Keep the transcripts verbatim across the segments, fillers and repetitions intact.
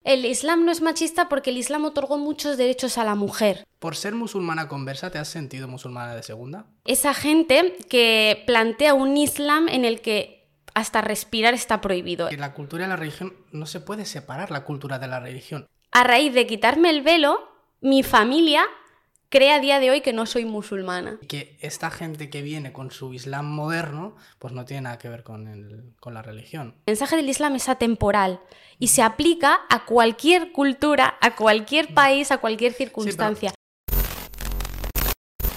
El Islam no es machista porque el Islam otorgó muchos derechos a la mujer. ¿Por ser musulmana conversa te has sentido musulmana de segunda? Esa gente que plantea un Islam en el que hasta respirar está prohibido. Que la cultura y la religión no se puede separar la cultura de la religión. A raíz de quitarme el velo, mi familia cree a día de hoy que no soy musulmana. Que esta gente que viene con su Islam moderno, pues no tiene nada que ver con, el, con la religión. El mensaje del Islam es atemporal y se aplica a cualquier cultura, a cualquier país, a cualquier circunstancia. Sí, pero...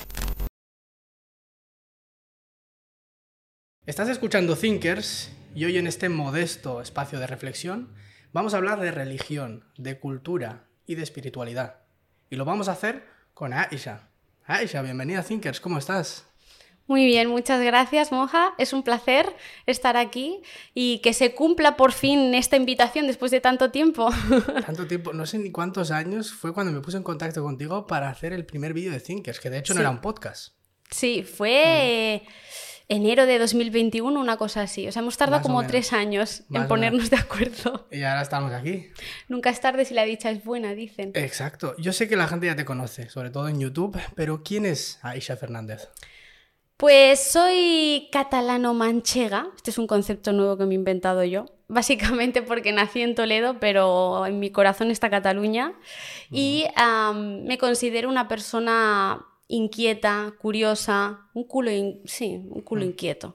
Estás escuchando Thinkers y hoy en este modesto espacio de reflexión vamos a hablar de religión, de cultura y de espiritualidad. Y lo vamos a hacer con Aisha. Aisha, bienvenida a Thinkers, ¿cómo estás? Muy bien, muchas gracias, Moja. Es un placer estar aquí y que se cumpla por fin esta invitación después de tanto tiempo. Tanto tiempo, no sé ni cuántos años fue cuando me puse en contacto contigo para hacer el primer vídeo de Thinkers, que de hecho Sí. no era un podcast. Sí, fue... Mm. enero de dos mil veintiuno, una cosa así. O sea, hemos tardado Más o como menos. tres años Más en o ponernos de acuerdo. Y ahora estamos aquí. Nunca es tarde si la dicha es buena, dicen. Exacto. Yo sé que la gente ya te conoce, sobre todo en YouTube, pero ¿quién es Aisha Fernández? Pues soy catalano-manchega. Este es un concepto nuevo que me he inventado yo. Básicamente porque nací en Toledo, pero en mi corazón está Cataluña. Uh-huh. Y um, me considero una persona inquieta, curiosa, un culo, in... sí, un culo uh-huh. inquieto.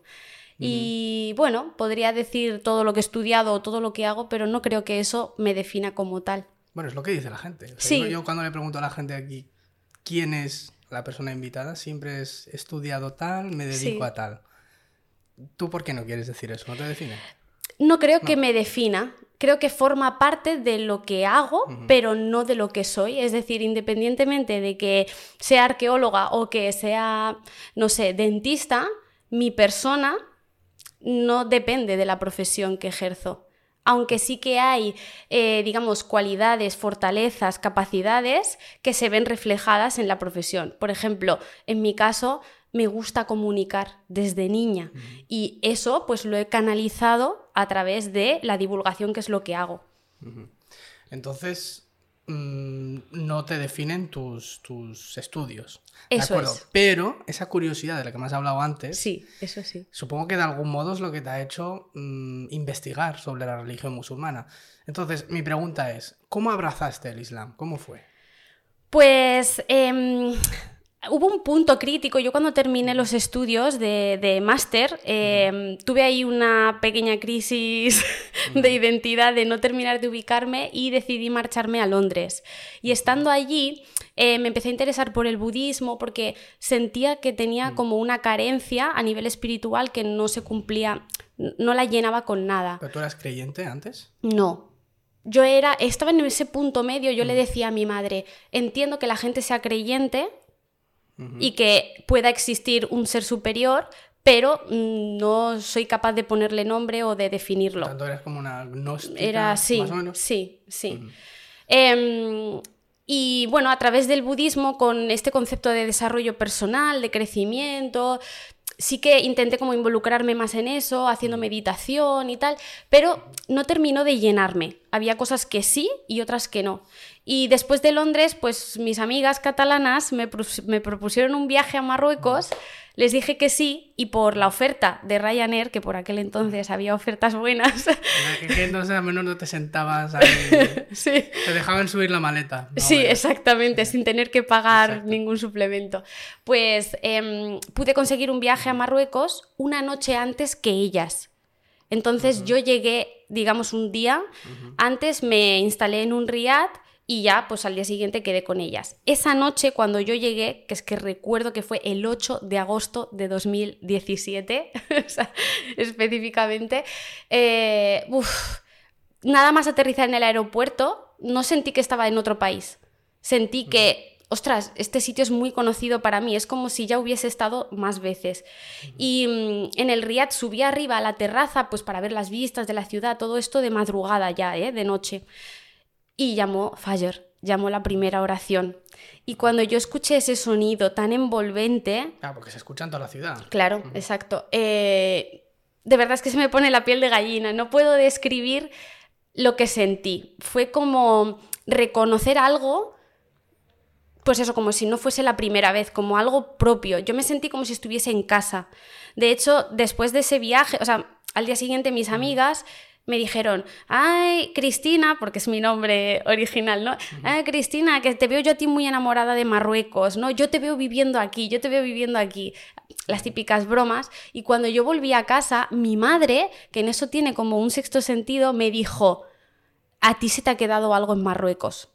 Y uh-huh. bueno, podría decir todo lo que he estudiado o todo lo que hago, pero no creo que eso me defina como tal. Bueno, es lo que dice la gente. O sea, sí. yo, yo cuando le pregunto a la gente aquí quién es la persona invitada, siempre es he estudiado tal, me dedico sí. a tal. ¿Tú por qué no quieres decir eso? ¿No te define? No creo no. que me defina. Creo que forma parte de lo que hago, uh-huh. pero no de lo que soy. Es decir, independientemente de que sea arqueóloga o que sea, no sé, dentista, mi persona no depende de la profesión que ejerzo. Aunque sí que hay, eh, digamos, cualidades, fortalezas, capacidades que se ven reflejadas en la profesión. Por ejemplo, en mi caso, me gusta comunicar desde niña uh-huh. y eso pues lo he canalizado a través de la divulgación, que es lo que hago. Uh-huh. Entonces, mmm, no te definen tus, tus estudios. Eso ¿de acuerdo? Es. Pero esa curiosidad de la que me has hablado antes, sí, eso sí. Supongo que de algún modo es lo que te ha hecho mmm, investigar sobre la religión musulmana. Entonces, mi pregunta es, ¿cómo abrazaste el Islam? ¿Cómo fue? Pues... Eh... Hubo un punto crítico. Yo cuando terminé los estudios de, de máster eh, uh-huh. tuve ahí una pequeña crisis uh-huh. de identidad, de no terminar de ubicarme, y decidí marcharme a Londres. Y estando allí eh, me empecé a interesar por el budismo porque sentía que tenía uh-huh. como una carencia a nivel espiritual que no se cumplía, no la llenaba con nada. ¿Pero tú eras creyente antes? No. Yo era, estaba en ese punto medio. Yo uh-huh. le decía a mi madre, entiendo que la gente sea creyente Uh-huh. y que pueda existir un ser superior, pero no soy capaz de ponerle nombre o de definirlo. Tanto eres como una agnóstica, Era, sí, más o menos. Sí, sí. Uh-huh. Eh, y bueno, a través del budismo, con este concepto de desarrollo personal, de crecimiento, sí que intenté como involucrarme más en eso, haciendo meditación y tal, pero no terminó de llenarme. Había cosas que sí y otras que no. Y después de Londres, pues mis amigas catalanas me, me propusieron un viaje a Marruecos, les dije que sí, y por la oferta de Ryanair, que por aquel entonces había ofertas buenas... Que entonces al menos no te sentabas ahí, sí. Te dejaban subir la maleta. No, sí, bueno. exactamente, sí. sin tener que pagar Exacto. ningún suplemento. Pues eh, pude conseguir un viaje a Marruecos una noche antes que ellas. Entonces uh-huh. yo llegué, digamos, un día uh-huh. antes, me instalé en un riad y ya, pues al día siguiente quedé con ellas. Esa noche, cuando yo llegué, que es que recuerdo que fue el ocho de agosto de dos mil diecisiete, o sea, específicamente, eh, uf, nada más aterrizar en el aeropuerto, no sentí que estaba en otro país. Sentí que, ostras, este sitio es muy conocido para mí, es como si ya hubiese estado más veces. Y mm, en el Riad subí arriba a la terraza, pues para ver las vistas de la ciudad, todo esto de madrugada ya, ¿eh? De noche. Y llamó Fajr, llamó la primera oración. Y cuando yo escuché ese sonido tan envolvente... Ah, porque se escucha en toda la ciudad. Claro, uh-huh. exacto. Eh, de verdad es que se me pone la piel de gallina. No puedo describir lo que sentí. Fue como reconocer algo, pues eso, como si no fuese la primera vez, como algo propio. Yo me sentí como si estuviese en casa. De hecho, después de ese viaje, o sea, al día siguiente mis amigas me dijeron, ay, Cristina, porque es mi nombre original, ¿no? Ay, Cristina, que te veo yo a ti muy enamorada de Marruecos, ¿no? Yo te veo viviendo aquí, yo te veo viviendo aquí. Las típicas bromas. Y cuando yo volví a casa, mi madre, que en eso tiene como un sexto sentido, me dijo, a ti se te ha quedado algo en Marruecos.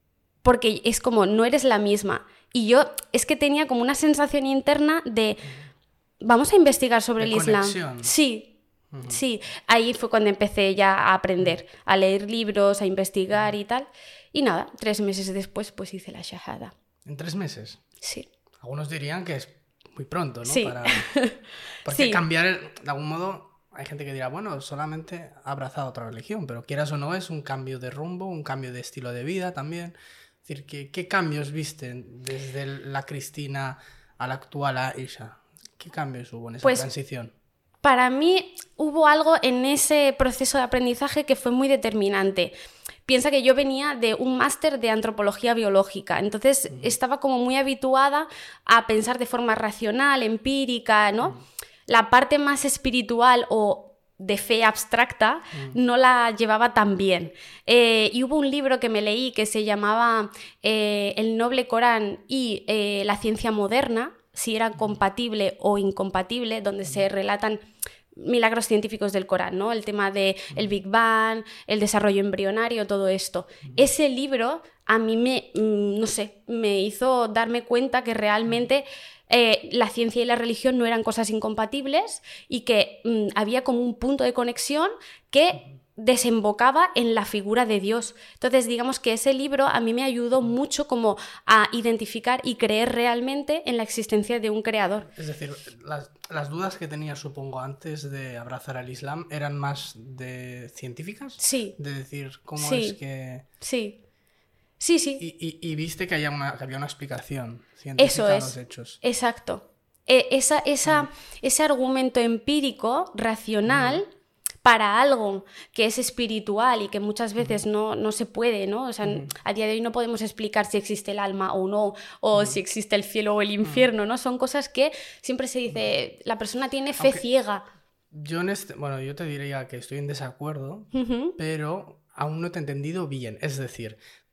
Porque es como, no eres la misma. Y yo es que tenía como una sensación interna de, vamos a investigar sobre de el conexión. Islam. Sí. Uh-huh. Sí, ahí fue cuando empecé ya a aprender, a leer libros, a investigar y tal. Y nada, tres meses después pues hice la shahada. ¿En tres meses? Sí. Algunos dirían que es muy pronto, ¿no? Sí. Para... Porque sí. cambiar, de algún modo, hay gente que dirá, bueno, solamente ha abrazado otra religión, pero quieras o no, es un cambio de rumbo, un cambio de estilo de vida también. Es decir, ¿qué, qué cambios viste desde la Cristina a la actual Aisha? ¿Qué cambios hubo en esa pues... transición? Para mí hubo algo en ese proceso de aprendizaje que fue muy determinante. Piensa que yo venía de un máster de antropología biológica, entonces uh-huh. estaba como muy habituada a pensar de forma racional, empírica, ¿no? Uh-huh. La parte más espiritual o de fe abstracta uh-huh. no la llevaba tan bien. Eh, y hubo un libro que me leí que se llamaba eh, El noble Corán y eh, la ciencia moderna, si era compatible o incompatible, donde se relatan milagros científicos del Corán, ¿no? El tema del Big Bang, el desarrollo embrionario, todo esto. Ese libro a mí me, no sé, me hizo darme cuenta que realmente eh, la ciencia y la religión no eran cosas incompatibles y que mm, había como un punto de conexión que desembocaba en la figura de Dios. Entonces, digamos que ese libro a mí me ayudó mucho como a identificar y creer realmente en la existencia de un creador. Es decir, las, las dudas que tenía, supongo, antes de abrazar al Islam, ¿eran más de científicas? Sí. De decir, ¿cómo sí. es que...? Sí. Sí, sí. Y, y, y viste que, haya una, que había una explicación científica Eso a es. los hechos. Exacto. Eh, esa, esa, mm. Ese argumento empírico, racional... Mm. para algo que es espiritual y que muchas veces uh-huh. no, no se puede, ¿no? O sea, uh-huh. a día de hoy no podemos explicar si existe el alma o no, o uh-huh. si existe el cielo o el infierno, ¿no? Son cosas que siempre se dice, la persona tiene fe Aunque ciega. Yo en este, bueno, yo te diría que estoy en desacuerdo, uh-huh. pero aún no te he entendido bien. Es decir,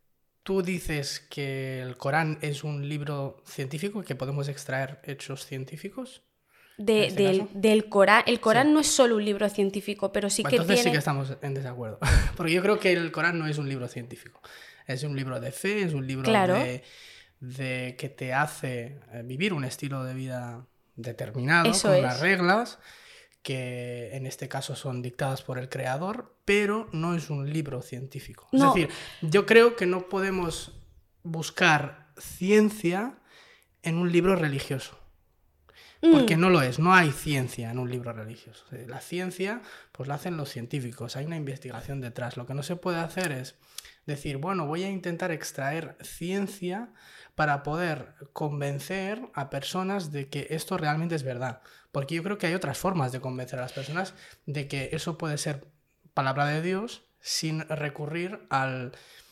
tú dices que el Corán es un libro científico, que podemos extraer hechos científicos. De, este del, del Corán. El Corán sí. no es solo un libro científico, pero sí bueno, que entonces tiene... sí que estamos en desacuerdo. Porque yo creo que el Corán no es un libro científico. Es un libro de fe, es un libro claro. de, de que te hace vivir un estilo de vida determinado, Eso con es. unas reglas que en este caso son dictadas por el creador, pero no es un libro científico. No. Es decir, yo creo que no podemos buscar ciencia en un libro religioso. Porque no lo es, no hay ciencia en un libro religioso. La ciencia, pues la hacen los científicos, hay una investigación detrás. Lo que no se puede hacer es decir, bueno, voy a intentar extraer ciencia para poder convencer a personas de que esto realmente es verdad. Porque yo creo que hay otras formas de convencer a las personas de que eso puede ser palabra de Dios sin recurrir al...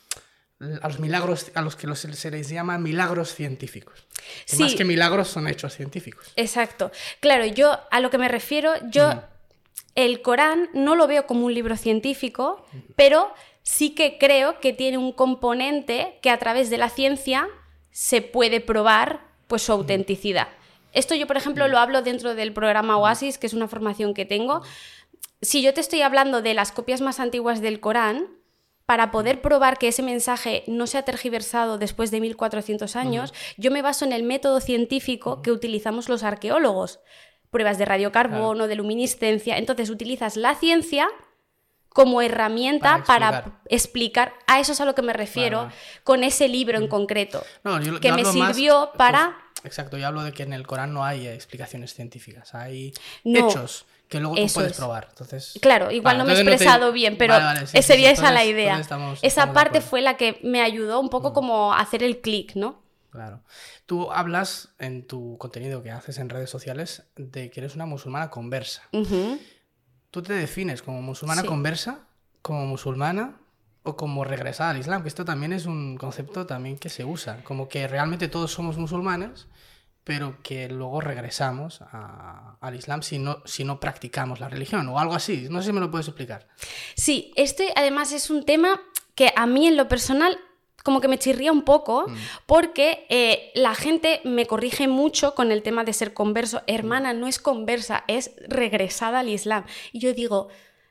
a los milagros, a los que los, se les llama milagros científicos. Sí. Más que milagros son hechos científicos. Exacto. Claro, yo a lo que me refiero, yo mm. el Corán no lo veo como un libro científico, mm. pero sí que creo que tiene un componente que a través de la ciencia se puede probar pues su autenticidad. Mm. Esto yo, por ejemplo, mm. lo hablo dentro del programa Oasis, que es una formación que tengo. Si yo te estoy hablando de las copias más antiguas del Corán, para poder probar que ese mensaje no se ha tergiversado después de mil cuatrocientos años, uh-huh. yo me baso en el método científico uh-huh. que utilizamos los arqueólogos. Pruebas de radiocarbono, claro. de luminiscencia. Entonces utilizas la ciencia como herramienta para explicar, para explicar a eso es a lo que me refiero, claro. con ese libro en concreto, no, yo, que yo me sirvió más, para... Pues, exacto, yo hablo de que en el Corán no hay explicaciones científicas, hay no. hechos que luego tú puedes es. probar. Entonces, claro, igual vale, no me he expresado no te... bien, pero vale, vale, sí, sería sí, sí, esa entonces, la idea. Estamos, esa estamos parte fue la que me ayudó un poco mm. como a hacer el clic, ¿no? Claro. Tú hablas en tu contenido que haces en redes sociales de que eres una musulmana conversa. Uh-huh. ¿Tú te defines como musulmana sí. conversa? como musulmana o como regresada al Islam, que esto también es un concepto también que se usa, como que realmente todos somos musulmanes, pero que luego regresamos a, al Islam si no, si no practicamos la religión o algo así. No sé si me lo puedes explicar. Sí, este además es un tema que a mí en lo personal como que me chirría un poco, mm. porque eh, la gente me corrige mucho con el tema de ser converso. Hermana, no es conversa, es regresada al Islam. Y yo digo,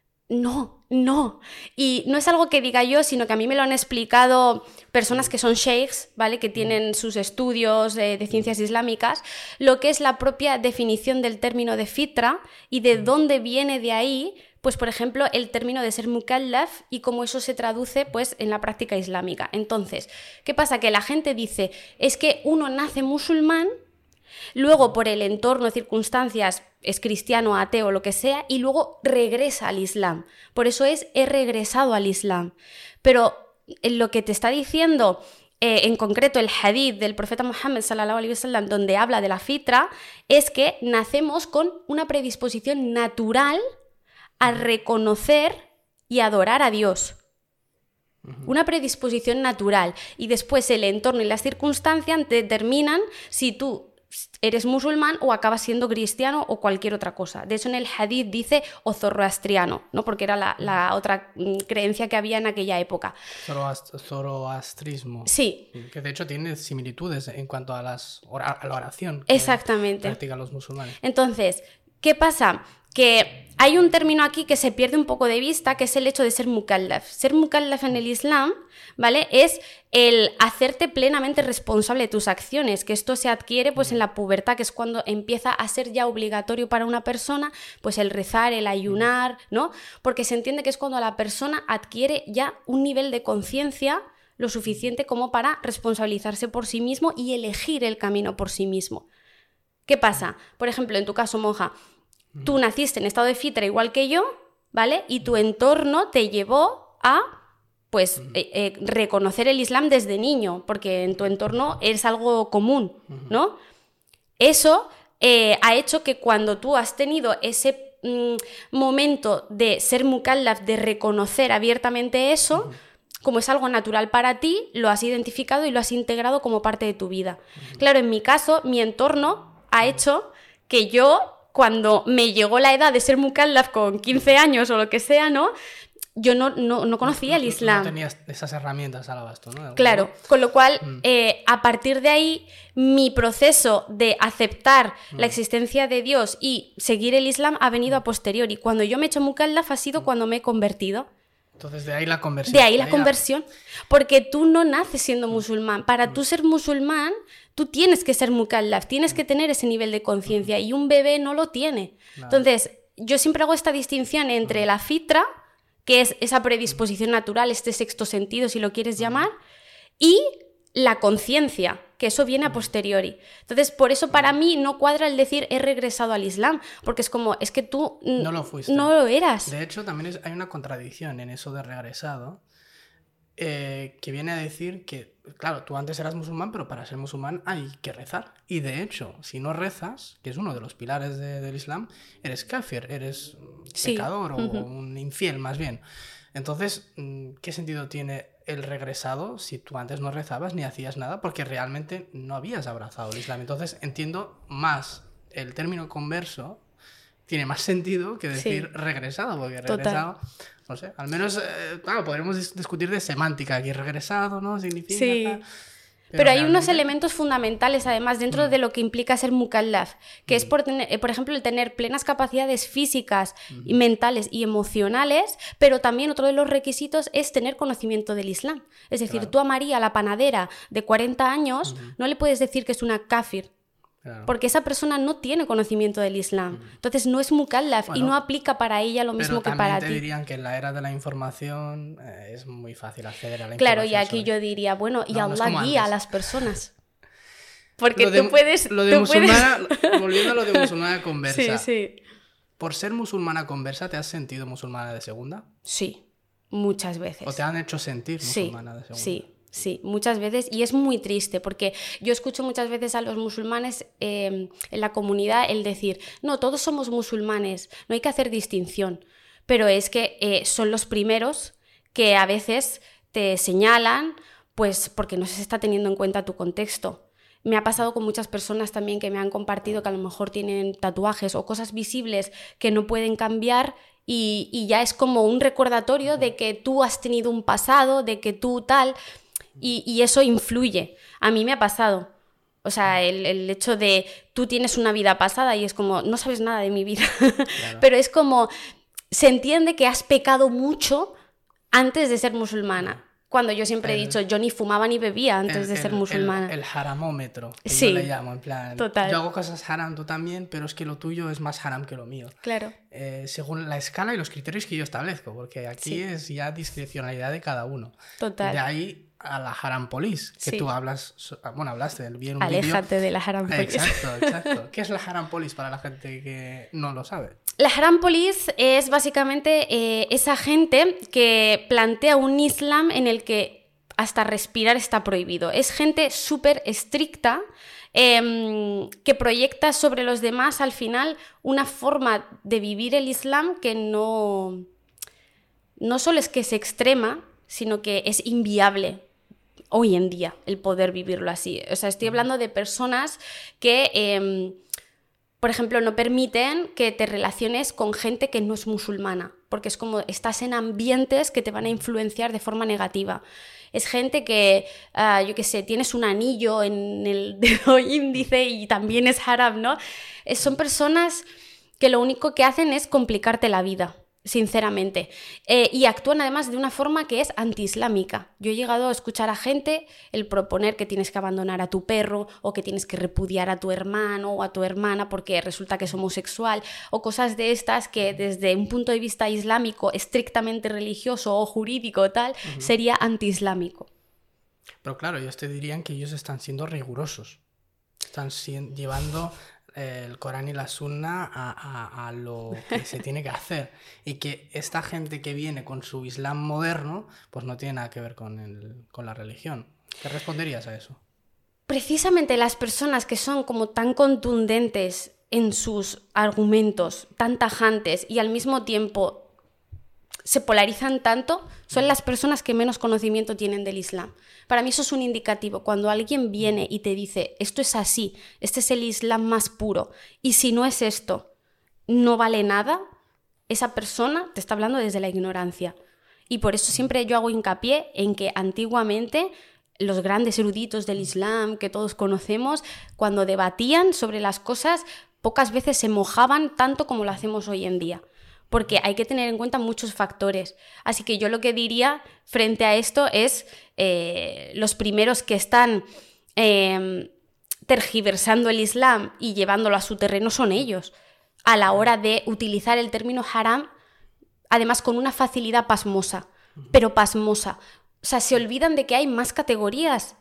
no, no. Y no es algo que diga yo, sino que a mí me lo han explicado personas que son sheikhs, ¿vale? Que tienen sus estudios de, de ciencias islámicas, lo que es la propia definición del término de fitra y de dónde viene de ahí, pues por ejemplo, el término de ser mukallaf y cómo eso se traduce pues en la práctica islámica. Entonces, ¿qué pasa? Que la gente dice, es que uno nace musulmán, luego por el entorno, circunstancias, es cristiano, ateo, lo que sea, y luego regresa al Islam. Por eso es, he regresado al Islam. Pero lo que te está diciendo, eh, en concreto el hadith del profeta Muhammad sallallahu alaihi wasallam, donde habla de la fitra, es que nacemos con una predisposición natural a reconocer y adorar a Dios. Una predisposición natural. Y después el entorno y las circunstancias determinan si tú eres musulmán o acabas siendo cristiano o cualquier otra cosa. De hecho, en el hadith dice o zoroastriano, ¿no? Porque era la, la otra creencia que había en aquella época. Zoroast- zoroastrismo. Sí. Que de hecho tiene similitudes en cuanto a, las, a la oración que exactamente practican los musulmanes. Entonces, ¿qué pasa? Que hay un término aquí que se pierde un poco de vista, que es el hecho de ser mukallaf. Ser mukallaf en el Islam, ¿vale? Es el hacerte plenamente responsable de tus acciones, que esto se adquiere pues en la pubertad, que es cuando empieza a ser ya obligatorio para una persona pues el rezar, el ayunar, ¿no? Porque se entiende que es cuando la persona adquiere ya un nivel de conciencia lo suficiente como para responsabilizarse por sí mismo y elegir el camino por sí mismo. ¿Qué pasa? Por ejemplo, en tu caso, monja, tú naciste en estado de fitra igual que yo, ¿vale? Y tu entorno te llevó a, pues, eh, eh, reconocer el Islam desde niño, porque en tu entorno es algo común, ¿no? Eso eh, ha hecho que cuando tú has tenido ese mm, momento de ser mukallaf, de reconocer abiertamente eso, como es algo natural para ti, lo has identificado y lo has integrado como parte de tu vida. Claro, en mi caso, mi entorno ha hecho que yo, cuando me llegó la edad de ser mukallaf con quince años o lo que sea, ¿no? Yo no, no, no conocía el Islam. No tenías esas herramientas al abasto, ¿no? Claro, con lo cual, mm. eh, a partir de ahí, mi proceso de aceptar mm. la existencia de Dios y seguir el Islam ha venido a posteriori. Cuando yo me he hecho mukallaf ha sido mm. cuando me he convertido. Entonces, de ahí la conversión. De ahí la conversión. Porque tú no naces siendo musulmán. Para tú ser musulmán, tú tienes que ser mukallaf, tienes que tener ese nivel de conciencia y un bebé no lo tiene. Claro. Entonces, yo siempre hago esta distinción entre la fitra, que es esa predisposición natural, este sexto sentido, si lo quieres llamar, y la conciencia, que eso viene a posteriori. Entonces, por eso para mí no cuadra el decir he regresado al Islam, porque es como, es que tú no lo fuiste. No lo eras. De hecho, también es, hay una contradicción en eso de regresado, eh, que viene a decir que, claro, tú antes eras musulmán, pero para ser musulmán hay que rezar. Y de hecho, si no rezas, que es uno de los pilares de, del Islam, eres kafir, eres sí. pecador o uh-huh. un infiel más bien. Entonces, ¿qué sentido tiene el regresado si tú antes no rezabas ni hacías nada? Porque realmente no habías abrazado el Islam. Entonces, entiendo más el término converso, tiene más sentido que decir sí. regresado, porque regresado, Total. no sé, al menos, eh, claro, podremos discutir de semántica, aquí regresado, ¿no? Significa... Sí. Pero, Pero hay realmente... unos elementos fundamentales, además, dentro mm. de lo que implica ser mukallaf, que mm. es, por, tener, por ejemplo, el tener plenas capacidades físicas, mm. y mentales y emocionales, pero también otro de los requisitos es tener conocimiento del Islam. Es decir, claro. tú a María, la panadera de cuarenta años, mm. no le puedes decir que es una kafir, claro. porque esa persona no tiene conocimiento del Islam. Mm. Entonces no es mukallaf bueno, y no aplica para ella lo mismo que para ti. Pero también te dirían que en la era de la información eh, es muy fácil acceder a la claro, información. Claro, y aquí sobre... yo diría, bueno, y no, Allah no guía antes. a las personas. Porque lo de, tú puedes... Lo de tú musulmana, puedes... volviendo a lo de musulmana conversa. Sí, sí. ¿Por ser musulmana conversa te has sentido musulmana de segunda? Sí, muchas veces. ¿O te han hecho sentir musulmana sí, de segunda? Sí. Sí, muchas veces, y es muy triste porque yo escucho muchas veces a los musulmanes eh, en la comunidad el decir, no, todos somos musulmanes, no hay que hacer distinción, pero es que eh, son los primeros que a veces te señalan, pues porque no se está teniendo en cuenta tu contexto. Me ha pasado con muchas personas también que me han compartido que a lo mejor tienen tatuajes o cosas visibles que no pueden cambiar y, y ya es como un recordatorio de que tú has tenido un pasado, de que tú tal, y, y eso influye. A mí me ha pasado. O sea, el, el hecho de tú tienes una vida pasada y es como, no sabes nada de mi vida, claro. Pero es como, se entiende que has pecado mucho antes de ser musulmana. Cuando yo siempre el, he dicho, yo ni fumaba ni bebía antes el, de ser el, musulmana. El, el haramómetro, que sí, yo le llamo, en plan, total. Yo hago cosas haram, tú también, pero es que lo tuyo es más haram que lo mío. Claro. Eh, según la escala y los criterios que yo establezco, porque aquí sí. es ya discrecionalidad de cada uno. Total. De ahí a la haram police, que sí. tú hablas, bueno, hablaste del bien un Aléjate vídeo. de la haram police. Exacto, exacto. ¿Qué es la haram police para la gente que no lo sabe? La haram police es básicamente eh, esa gente que plantea un islam en el que hasta respirar está prohibido. Es gente súper estricta eh, que proyecta sobre los demás al final una forma de vivir el islam que no, no solo es que es extrema, sino que es inviable hoy en día el poder vivirlo así. O sea, estoy hablando de personas que, eh, por ejemplo, no permiten que te relaciones con gente que no es musulmana, porque es como estás en ambientes que te van a influenciar de forma negativa. Es gente que, uh, yo qué sé, tienes un anillo en el dedo índice y también es haram, ¿no? Es, son personas que lo único que hacen es complicarte la vida, sinceramente. Eh, y actúan además de una forma que es antiislámica. Yo he llegado a escuchar a gente el proponer que tienes que abandonar a tu perro o que tienes que repudiar a tu hermano o a tu hermana porque resulta que es homosexual o cosas de estas que desde un punto de vista islámico, estrictamente religioso o jurídico tal, uh-huh. sería antiislámico. Pero claro, ellos te dirían que ellos están siendo rigurosos. Están si- llevando... el Corán y la Sunna a, a, a lo que se tiene que hacer y que esta gente que viene con su Islam moderno pues no tiene nada que ver con, el, con la religión. ¿Qué responderías a eso? Precisamente las personas que son como tan contundentes en sus argumentos, tan tajantes y al mismo tiempo se polarizan tanto, son las personas que menos conocimiento tienen del Islam. Para mí eso es un indicativo. Cuando alguien viene y te dice, esto es así, este es el Islam más puro, y si no es esto, no vale nada, esa persona te está hablando desde la ignorancia. Y por eso siempre yo hago hincapié en que antiguamente los grandes eruditos del Islam que todos conocemos, cuando debatían sobre las cosas, pocas veces se mojaban tanto como lo hacemos hoy en día. Porque hay que tener en cuenta muchos factores. Así que yo lo que diría frente a esto es eh, los primeros que están eh, tergiversando el Islam y llevándolo a su terreno son ellos, a la hora de utilizar el término haram, además con una facilidad pasmosa, pero pasmosa. O sea, se olvidan de que hay más categorías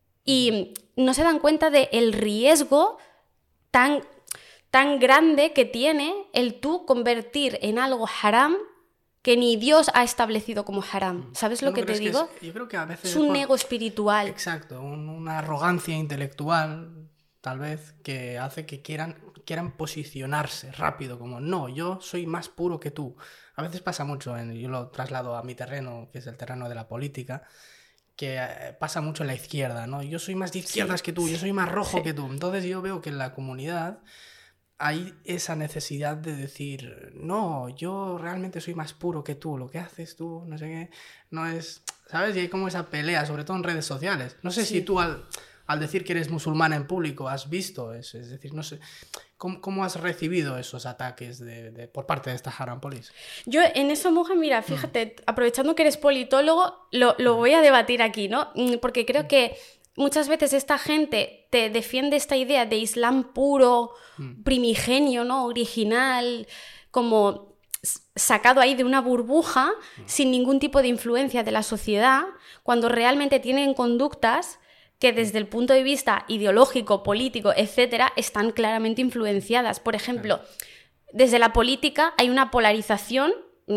y no se dan cuenta del riesgo tan... tan grande que tiene el tú convertir en algo haram que ni Dios ha establecido como haram. ¿Sabes lo ¿No que te crees que digo? Es, yo creo que a veces es un por... ego espiritual. Exacto, un, una arrogancia intelectual, tal vez, que hace que quieran, quieran posicionarse rápido, como, no, yo soy más puro que tú. A veces pasa mucho, en, yo lo traslado a mi terreno, que es el terreno de la política, que pasa mucho en la izquierda, ¿no? Yo soy más de izquierdas sí, que tú, sí, yo soy más rojo sí. que tú. Entonces yo veo que en la comunidad hay esa necesidad de decir, no, yo realmente soy más puro que tú, lo que haces tú, no sé qué, no es, ¿sabes? Y hay como esa pelea, sobre todo en redes sociales. No sé sí. si tú al, al decir que eres musulmana en público has visto eso, es decir, no sé, ¿cómo, cómo has recibido esos ataques de, de, por parte de esta haram police? Yo en eso, Moja, mira, fíjate, mm. aprovechando que eres politólogo, lo, lo voy a debatir aquí, ¿no? Porque creo que muchas veces esta gente te defiende esta idea de Islam puro, mm. primigenio, ¿no? Original, como sacado ahí de una burbuja, mm. sin ningún tipo de influencia de la sociedad, cuando realmente tienen conductas que desde el punto de vista ideológico, político, etcétera, están claramente influenciadas. Por ejemplo, claro. desde la política hay una polarización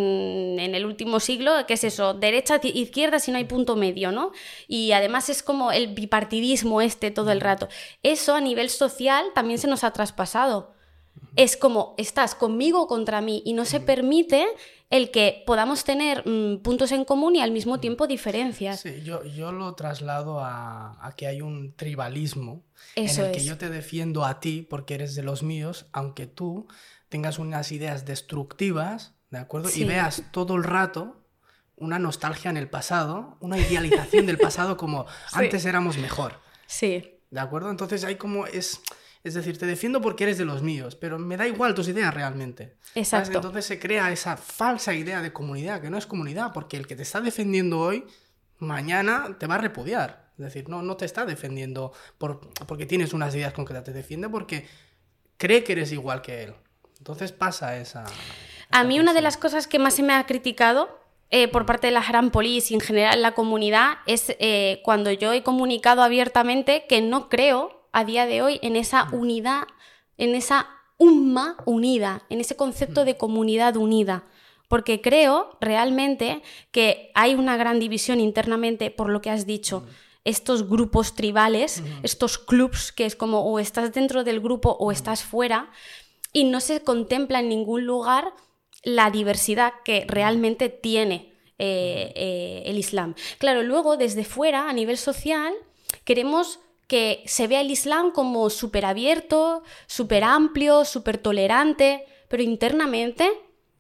en el último siglo, que es eso, derecha, izquierda, si no hay punto medio, ¿no? Y además es como el bipartidismo este todo el rato. Eso a nivel social también se nos ha traspasado. Es como, estás conmigo o contra mí, y no se permite el que podamos tener mmm, puntos en común y al mismo tiempo diferencias. Sí, yo, yo lo traslado a, a que hay un tribalismo Eso en el que es. yo te defiendo a ti porque eres de los míos, aunque tú tengas unas ideas destructivas, ¿de acuerdo? Sí. Y veas todo el rato una nostalgia en el pasado, una idealización del pasado como Sí. antes éramos mejor. Sí. ¿De acuerdo? Entonces hay como es... Es decir, te defiendo porque eres de los míos, pero me da igual tus ideas realmente. Exacto. ¿Sabes? Entonces se crea esa falsa idea de comunidad, que no es comunidad, porque el que te está defendiendo hoy, mañana te va a repudiar. Es decir, no, no te está defendiendo por, porque tienes unas ideas concretas, te defiende porque cree que eres igual que él. Entonces pasa esa... esa a mí cosa. una de las cosas que más se me ha criticado eh, por parte de la Haram Police y en general en la comunidad es eh, cuando yo he comunicado abiertamente que no creo a día de hoy en esa unidad, en esa umma unida, en ese concepto de comunidad unida. Porque creo realmente que hay una gran división internamente por lo que has dicho. Mm. Estos grupos tribales, mm. estos clubs, que es como o estás dentro del grupo o mm. estás fuera, y no se contempla en ningún lugar la diversidad que realmente tiene eh, eh, el Islam. Claro, luego desde fuera, a nivel social, queremos que se vea el Islam como súper abierto, súper amplio, súper tolerante, pero internamente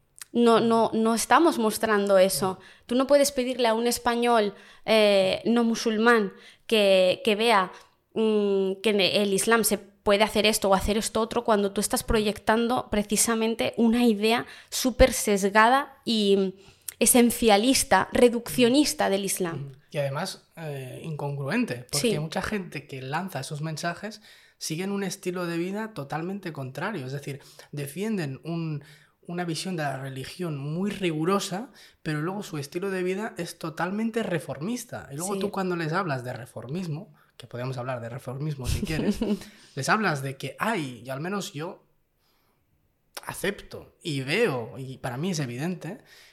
no, no, no estamos mostrando eso. Tú no puedes pedirle a un español eh, no musulmán que, que vea mmm, que el Islam se puede hacer esto o hacer esto otro cuando tú estás proyectando precisamente una idea súper sesgada y esencialista, reduccionista del Islam. Y además eh, incongruente, porque sí. mucha gente que lanza esos mensajes siguen un estilo de vida totalmente contrario, es decir, defienden un, una visión de la religión muy rigurosa, pero luego su estilo de vida es totalmente reformista. Y luego sí. tú cuando les hablas de reformismo, que podemos hablar de reformismo si quieres, les hablas de que hay, y al menos yo acepto y veo, y para mí es evidente,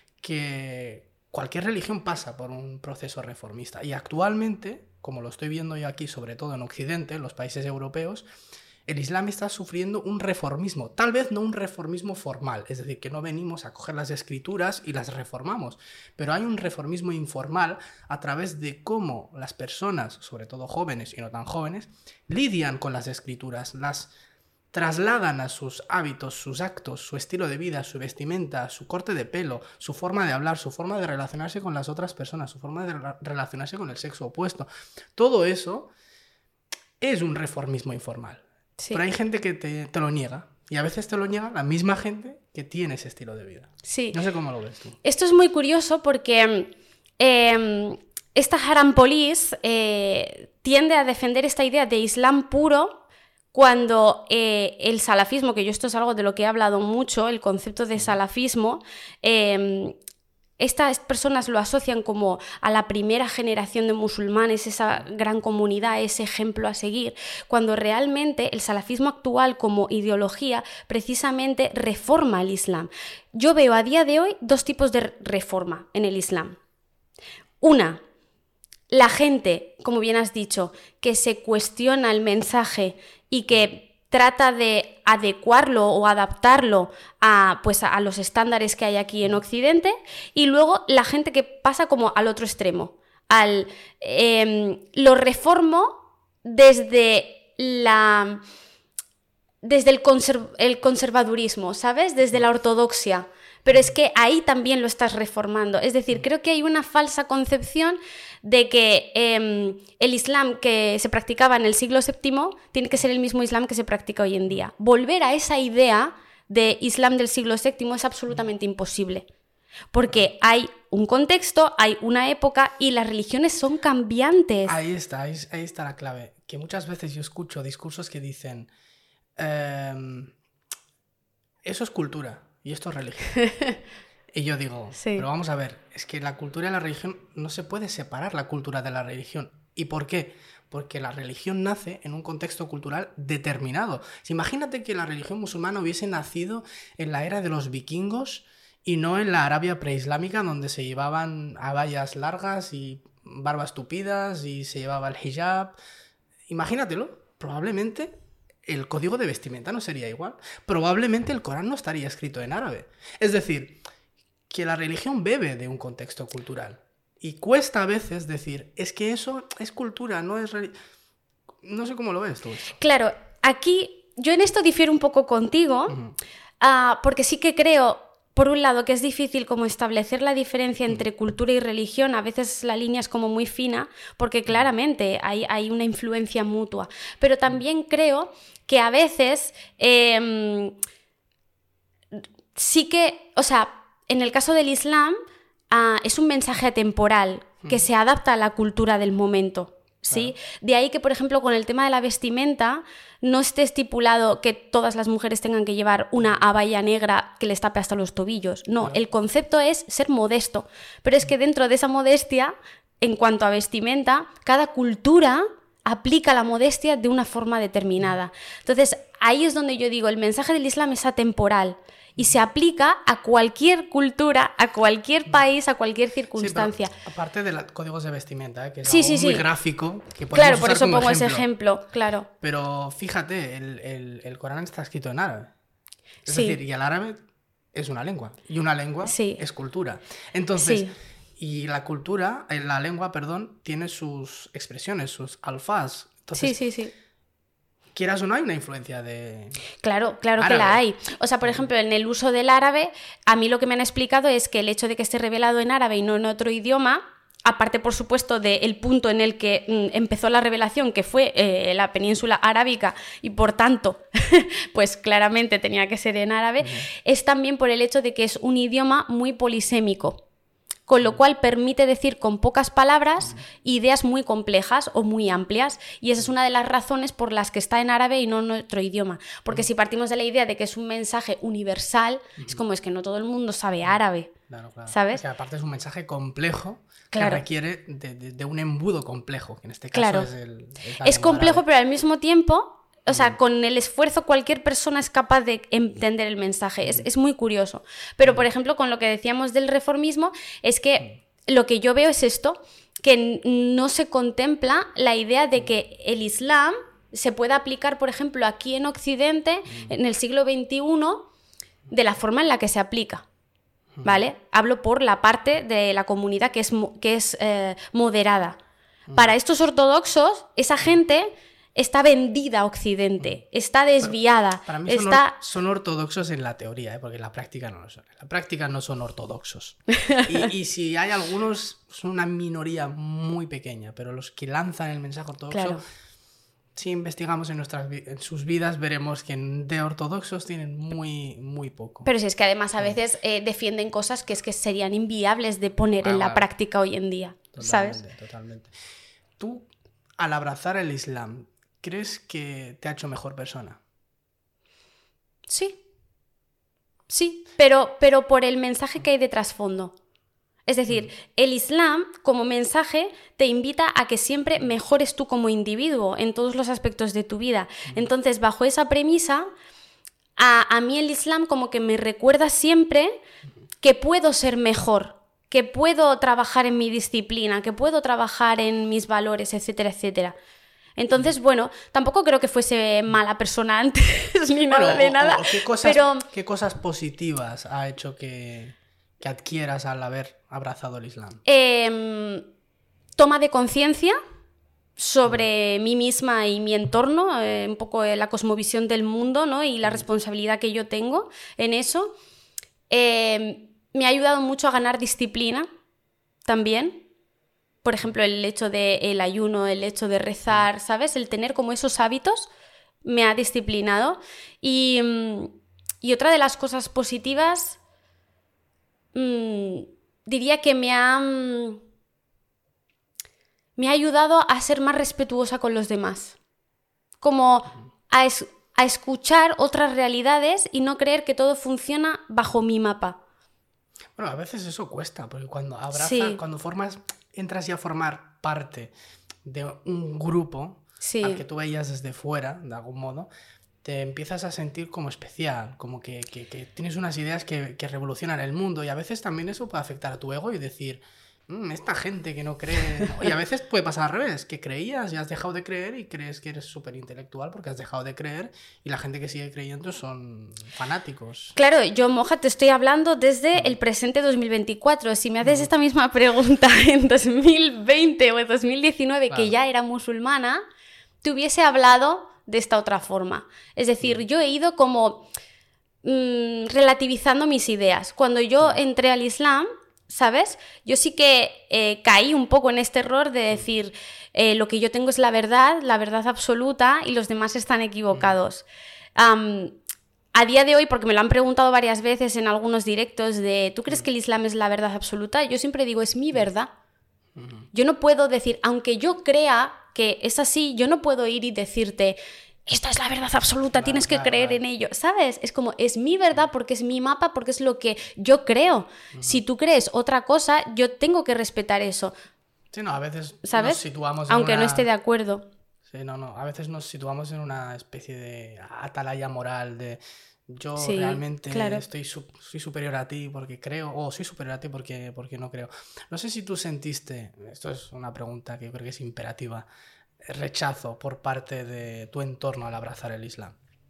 que cualquier religión pasa por un proceso reformista y actualmente, como lo estoy viendo yo aquí, sobre todo en Occidente, en los países europeos, el Islam está sufriendo un reformismo, tal vez no un reformismo formal, es decir, que no venimos a coger las escrituras y las reformamos, pero hay un reformismo informal a través de cómo las personas, sobre todo jóvenes y no tan jóvenes, lidian con las escrituras, las trasladan a sus hábitos, sus actos, su estilo de vida, su vestimenta, su corte de pelo, su forma de hablar, su forma de relacionarse con las otras personas, su forma de re- relacionarse con el sexo opuesto. Todo eso es un reformismo informal. Sí. Pero hay gente que te, te lo niega. Y a veces te lo niega la misma gente que tiene ese estilo de vida. Sí. No sé cómo lo ves tú. Esto es muy curioso porque eh, esta Haram Police eh, tiende a defender esta idea de Islam puro cuando eh, el salafismo, que yo esto es algo de lo que he hablado mucho, el concepto de salafismo, eh, estas personas lo asocian como a la primera generación de musulmanes, esa gran comunidad, ese ejemplo a seguir, cuando realmente el salafismo actual como ideología precisamente reforma el Islam. Yo veo a día de hoy dos tipos de reforma en el Islam. Una, la gente, como bien has dicho, que se cuestiona el mensaje y que trata de adecuarlo o adaptarlo a, pues, a los estándares que hay aquí en Occidente, y luego la gente que pasa como al otro extremo, al eh, lo reformo desde la desde el, conserv- el conservadurismo, ¿sabes? Desde la ortodoxia. Pero es que ahí también lo estás reformando. Es decir, creo que hay una falsa concepción de que eh, el Islam que se practicaba en el siglo séptimo tiene que ser el mismo Islam que se practica hoy en día. Volver a esa idea de Islam del siglo séptimo es absolutamente imposible. Porque hay un contexto, hay una época y las religiones son cambiantes. Ahí está, ahí, ahí está la clave. Que muchas veces yo escucho discursos que dicen eh, eso es cultura y esto es religión. Y yo digo, sí. Pero vamos a ver, es que la cultura y la religión no se puede separar la cultura de la religión. ¿Y por qué? Porque la religión nace en un contexto cultural determinado. Imagínate que la religión musulmana hubiese nacido en la era de los vikingos y no en la Arabia preislámica, donde se llevaban abayas largas y barbas tupidas y se llevaba el hijab. Imagínatelo, probablemente el código de vestimenta no sería igual. Probablemente el Corán no estaría escrito en árabe. Es decir, que la religión bebe de un contexto cultural. Y cuesta a veces decir, es que eso es cultura, no es religión. No sé cómo lo ves tú. Claro, aquí yo en esto difiero un poco contigo, uh-huh. uh, porque sí que creo, por un lado, que es difícil como establecer la diferencia entre uh-huh. cultura y religión. A veces la línea es como muy fina, porque claramente hay, hay una influencia mutua. Pero también creo que a veces eh, sí que, o sea, en el caso del Islam, uh, es un mensaje atemporal que uh-huh. se adapta a la cultura del momento. ¿Sí? Claro. De ahí que, por ejemplo, con el tema de la vestimenta no esté estipulado que todas las mujeres tengan que llevar una abaya negra que les tape hasta los tobillos. No, claro. El concepto es ser modesto. Pero es que dentro de esa modestia, en cuanto a vestimenta, cada cultura aplica la modestia de una forma determinada. Entonces, ahí es donde yo digo, el mensaje del Islam es atemporal. Y se aplica a cualquier cultura, a cualquier país, a cualquier circunstancia. Sí, aparte de los códigos de vestimenta, ¿eh? Que es sí, algo sí, muy sí. gráfico. Que claro, por eso como pongo ejemplo. ese ejemplo, claro. Pero fíjate, el, el, el Corán está escrito en árabe. Es sí. decir, y el árabe es una lengua. Y una lengua sí. es cultura. Entonces, sí. y la cultura, la lengua, perdón, tiene sus expresiones, sus alfaz. Entonces, sí, sí, sí. Quieras o no, hay una influencia de... Claro, claro árabe. Que la hay. O sea, por ejemplo, en el uso del árabe, a mí lo que me han explicado es que el hecho de que esté revelado en árabe y no en otro idioma, aparte, por supuesto, del punto en el que mm, empezó la revelación, que fue eh, la península arábica, y por tanto, pues claramente tenía que ser en árabe, uh-huh. es también por el hecho de que es un idioma muy polisémico. Con lo cual permite decir con pocas palabras ideas muy complejas o muy amplias, y esa es una de las razones por las que está en árabe y no en otro idioma, porque si partimos de la idea de que es un mensaje universal, es como es que no todo el mundo sabe árabe, claro, claro. ¿sabes? O sea, aparte es un mensaje complejo claro. que requiere de, de, de un embudo complejo, que en este caso claro. es el, el es complejo, árabe. Pero al mismo tiempo... O sea, con el esfuerzo cualquier persona es capaz de entender el mensaje. Es, es muy curioso. Pero, por ejemplo, con lo que decíamos del reformismo, es que lo que yo veo es esto, que no se contempla la idea de que el Islam se pueda aplicar, por ejemplo, aquí en Occidente, en el siglo veintiuno, de la forma en la que se aplica. ¿Vale? Hablo por la parte de la comunidad que es, que es eh, moderada. Para estos ortodoxos, esa gente... está vendida a Occidente, está desviada. Para, para mí son, está... or, son ortodoxos en la teoría, ¿eh? Porque en la práctica no lo son. En la práctica no son ortodoxos. Y, y si hay algunos, son una minoría muy pequeña, pero los que lanzan el mensaje ortodoxo, claro. Si investigamos en, nuestras, en sus vidas, veremos que de ortodoxos tienen muy, muy poco. Pero si es que además a veces eh, defienden cosas que es que serían inviables de poner ah, en la bueno. práctica hoy en día, totalmente, ¿sabes? Totalmente. Tú, al abrazar el Islam, ¿crees que te ha hecho mejor persona? Sí. Sí, pero, pero por el mensaje que hay de trasfondo. Es decir, mm. el Islam como mensaje te invita a que siempre mejores tú como individuo en todos los aspectos de tu vida. Mm. Entonces, bajo esa premisa, a, a mí el Islam como que me recuerda siempre que puedo ser mejor, que puedo trabajar en mi disciplina, que puedo trabajar en mis valores, etcétera, etcétera. Entonces, bueno, tampoco creo que fuese mala persona antes ni nada bueno, de o, nada. O, ¿qué, cosas, pero... ¿Qué cosas positivas ha hecho que, que adquieras al haber abrazado el Islam? Eh, toma de conciencia sobre mm. mí misma y mi entorno, eh, un poco la cosmovisión del mundo, ¿no? Y la mm. responsabilidad que yo tengo en eso. Eh, me ha ayudado mucho a ganar disciplina también. Por ejemplo, el hecho del ayuno, el hecho de rezar, ¿sabes? El tener como esos hábitos me ha disciplinado. Y, y otra de las cosas positivas, mmm, diría que me ha, me ha ayudado a ser más respetuosa con los demás. Como a, es, a escuchar otras realidades y no creer que todo funciona bajo mi mapa. Bueno, a veces eso cuesta, porque cuando abrazas, sí. cuando formas... entras ya a formar parte de un grupo sí. al que tú veías desde fuera, de algún modo, te empiezas a sentir como especial, como que, que, que tienes unas ideas que, que revolucionan el mundo, y a veces también eso puede afectar a tu ego y decir, mm, esta gente que no cree... Y a veces puede pasar al revés, que creías y has dejado de creer y crees que eres súper intelectual porque has dejado de creer y la gente que sigue creyendo son fanáticos. Claro, yo, Moja, te estoy hablando desde el presente dos mil veinticuatro. Si me haces esta misma pregunta en dos mil veinte o en dos mil diecinueve, claro, que ya era musulmana, te hubiese hablado de esta otra forma. Es decir, yo he ido como mmm, relativizando mis ideas. Cuando yo entré al Islam, ¿sabes? Yo sí que eh, caí un poco en este error de decir eh, lo que yo tengo es la verdad, la verdad absoluta y los demás están equivocados. Um, a día de hoy, porque me lo han preguntado varias veces en algunos directos de ¿tú crees que el Islam es la verdad absoluta? Yo siempre digo, es mi verdad. Yo no puedo decir, aunque yo crea que es así, yo no puedo ir y decirte esta es la verdad absoluta, claro, tienes que claro, creer claro. en ello, ¿sabes? Es como, es mi verdad porque es mi mapa, porque es lo que yo creo. Uh-huh. Si tú crees otra cosa, yo tengo que respetar eso. Sí, no, a veces ¿sabes? Nos situamos en aunque una... no esté de acuerdo. Sí, no, no, a veces nos situamos en una especie de atalaya moral de yo sí, realmente claro. estoy su- soy superior a ti porque creo, o soy superior a ti porque, porque no creo. No sé si tú sentiste, esto es una pregunta que yo creo que es imperativa, rechazo por parte de tu entorno al abrazar el Islam.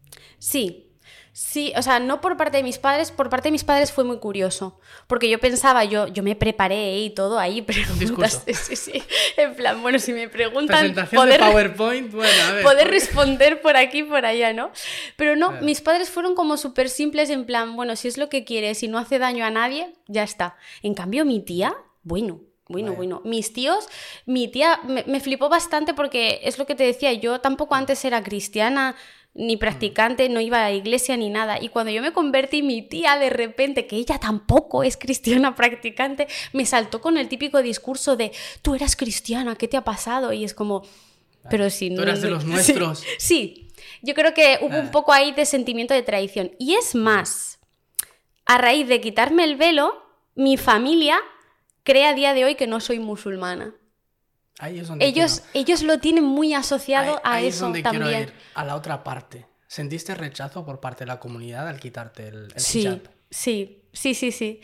Sí, sí, o sea, no por parte de mis padres, por parte de mis padres fue muy curioso, porque yo pensaba, yo, yo me preparé y todo ahí, preguntas, sí, sí, en plan, bueno, si me preguntan... Presentación poder, de PowerPoint, bueno, a ver. Poder responder por aquí y por allá, ¿no? Pero no, mis padres fueron como súper simples, en plan, bueno, si es lo que quieres y no hace daño a nadie, ya está. En cambio, mi tía, bueno... Bueno, Vaya. bueno, mis tíos, mi tía me, me flipó bastante porque es lo que te decía, yo tampoco antes era cristiana ni practicante, no iba a la iglesia ni nada, y cuando yo me convertí, mi tía de repente, que ella tampoco es cristiana practicante, me saltó con el típico discurso de tú eras cristiana, ¿qué te ha pasado? Y es como, pero si no... Tú eras de los nuestros. Sí, sí, yo creo que hubo un poco ahí de sentimiento de traición, y es más, a raíz de quitarme el velo, mi familia... cree a día de hoy que no soy musulmana. Ahí es donde ellos, quiero... ellos lo tienen muy asociado ahí, a ahí eso es donde también. Quiero ir a la otra parte. ¿Sentiste rechazo por parte de la comunidad al quitarte el, el sí, hijab? Sí, sí, sí, sí.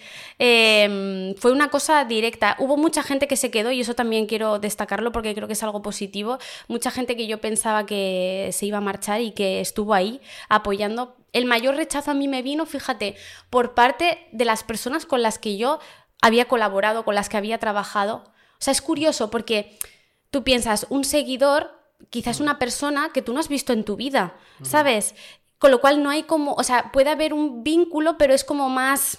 Eh, fue una cosa directa. Hubo mucha gente que se quedó y eso también quiero destacarlo porque creo que es algo positivo. Mucha gente que yo pensaba que se iba a marchar y que estuvo ahí apoyando. El mayor rechazo a mí me vino, fíjate, por parte de las personas con las que yo había colaborado, con las que había trabajado. O sea, es curioso porque tú piensas, un seguidor, quizás una persona que tú no has visto en tu vida, ¿sabes? Con lo cual no hay como, o sea, puede haber un vínculo, pero es como más...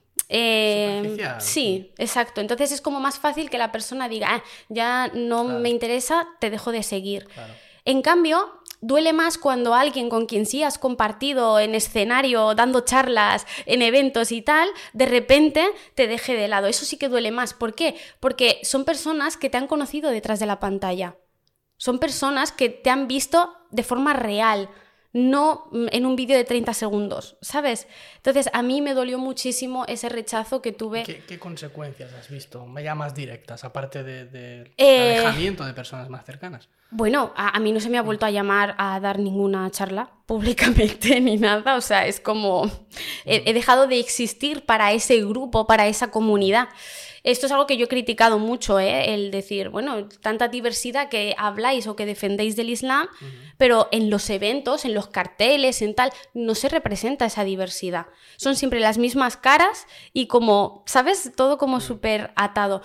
Eh, superficial. Sí, exacto. Entonces es como más fácil que la persona diga, ah, ya no claro. me interesa, te dejo de seguir. Claro. En cambio... duele más cuando alguien con quien sí has compartido en escenario, dando charlas, en eventos y tal, de repente te deje de lado. Eso sí que duele más. ¿Por qué? Porque son personas que te han conocido detrás de la pantalla. Son personas que te han visto de forma real, no en un vídeo de treinta segundos, ¿sabes? Entonces, a mí me dolió muchísimo ese rechazo que tuve. ¿Qué, qué consecuencias has visto? Ya más directas, aparte del de, de eh... alejamiento de personas más cercanas. Bueno, a, a mí no se me ha vuelto a llamar a dar ninguna charla públicamente ni nada, o sea, es como he, he dejado de existir para ese grupo, para esa comunidad. Esto es algo que yo he criticado mucho, ¿eh? El decir, bueno, tanta diversidad que habláis o que defendéis del Islam, uh-huh. pero en los eventos, en los carteles, en tal, no se representa esa diversidad. Son siempre las mismas caras y como, ¿sabes? Todo como uh-huh. súper atado.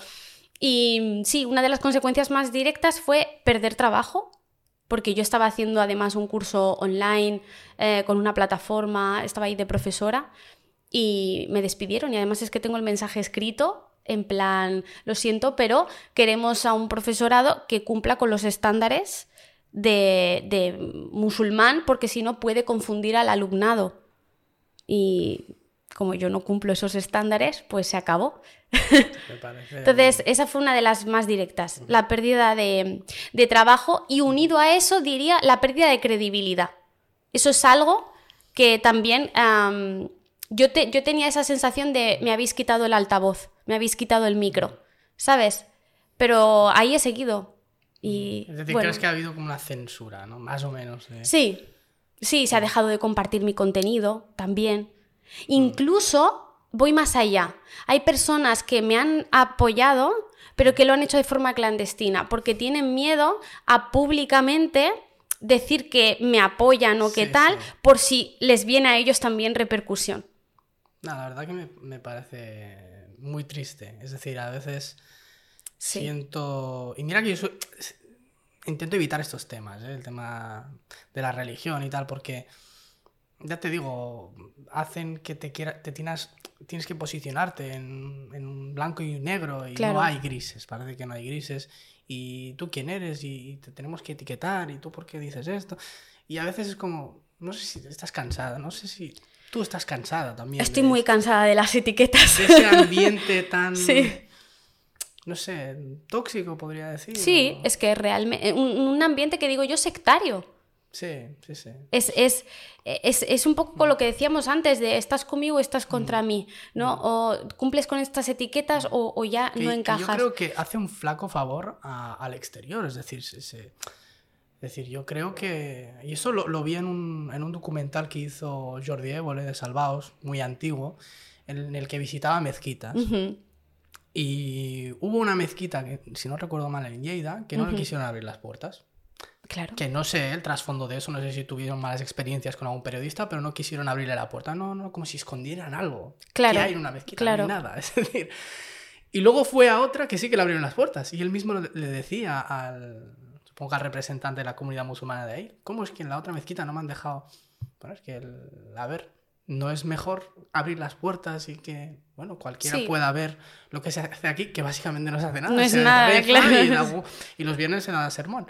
Y sí, una de las consecuencias más directas fue perder trabajo, porque yo estaba haciendo además un curso online eh, con una plataforma, estaba ahí de profesora y me despidieron y además es que tengo el mensaje escrito en plan, lo siento, pero queremos a un profesorado que cumpla con los estándares de, de musulmán porque si no puede confundir al alumnado y como yo no cumplo esos estándares, pues se acabó. Me parece... Entonces, esa fue una de las más directas, la pérdida de, de trabajo y unido a eso, diría, la pérdida de credibilidad. Eso es algo que también um, yo, te, yo tenía esa sensación de me habéis quitado el altavoz, me habéis quitado el micro, ¿sabes? Pero ahí he seguido. Y, es decir, bueno, crees que ha habido como una censura, ¿no? Más o menos. De... Sí, sí, se ha dejado de compartir mi contenido también. Incluso... voy más allá. Hay personas que me han apoyado pero que lo han hecho de forma clandestina, porque tienen miedo a públicamente decir que me apoyan o que sí, tal, sí. por si les viene a ellos también repercusión. No, la verdad que me, me parece muy triste. Es decir, a veces sí. siento... Y mira que yo soy... intento evitar estos temas, ¿eh? El tema de la religión y tal, porque, ya te digo, hacen que te quiera, te tienes, tienes que posicionarte en, en un blanco y un negro y claro. no hay grises, parece que no hay grises. Y tú quién eres y te tenemos que etiquetar y tú por qué dices esto. Y a veces es como, no sé si estás cansada, no sé si tú estás cansada también. Estoy de, muy cansada de las etiquetas. De ese ambiente tan, sí. no sé, tóxico podría decir. Sí, o... es que realmente, un, un ambiente que digo yo sectario. Sí, sí, sí. Es, es, es, es un poco con lo que decíamos antes de estás conmigo o estás contra mm. mí, ¿no? O cumples con estas etiquetas o, o ya que, no encajas. Que yo creo que hace un flaco favor a, al exterior, es decir, se, se, es decir, yo creo que... Y eso lo, lo vi en un, en un documental que hizo Jordi Évole de Salvaos, muy antiguo, en el que visitaba mezquitas. Uh-huh. Y hubo una mezquita, que, si no recuerdo mal, en Lleida, que no uh-huh. le quisieron abrir las puertas. Claro. Que no sé el trasfondo de eso, no sé si tuvieron malas experiencias con algún periodista, pero no quisieron abrirle la puerta. No, no, como si escondieran algo. Claro. Que hay en una mezquita, claro. no hay nada. Es decir... Y luego fue a otra que sí que le abrieron las puertas. Y él mismo le decía al, supongo que al representante de la comunidad musulmana de ahí, ¿cómo es que en la otra mezquita no me han dejado? Bueno, es que, el, a ver, no es mejor abrir las puertas y que, bueno, cualquiera sí. pueda ver lo que se hace aquí, que básicamente no se hace nada. No es nada, claro. Y, la, y los viernes se da sermón.